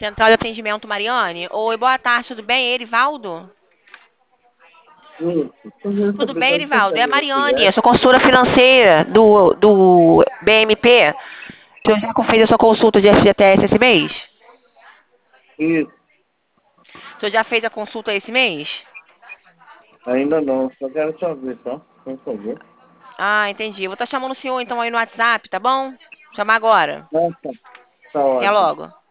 Central de Atendimento Mariane? Oi, boa tarde, tudo bem? Erivaldo? Isso. Queria Tudo saber bem, quando Erivaldo? É a consegue Mariane, eu auxiliar. sou consultora financeira do BMP. O senhor já fez a sua consulta de FGTS esse mês? Isso. O senhor já fez a consulta esse mês? Ainda não. Só quero saber, tá? Por favor. Ah, entendi. Eu vou estar chamando o senhor então aí no WhatsApp, tá bom? Chamar agora. Nossa, tá Até ótimo. logo.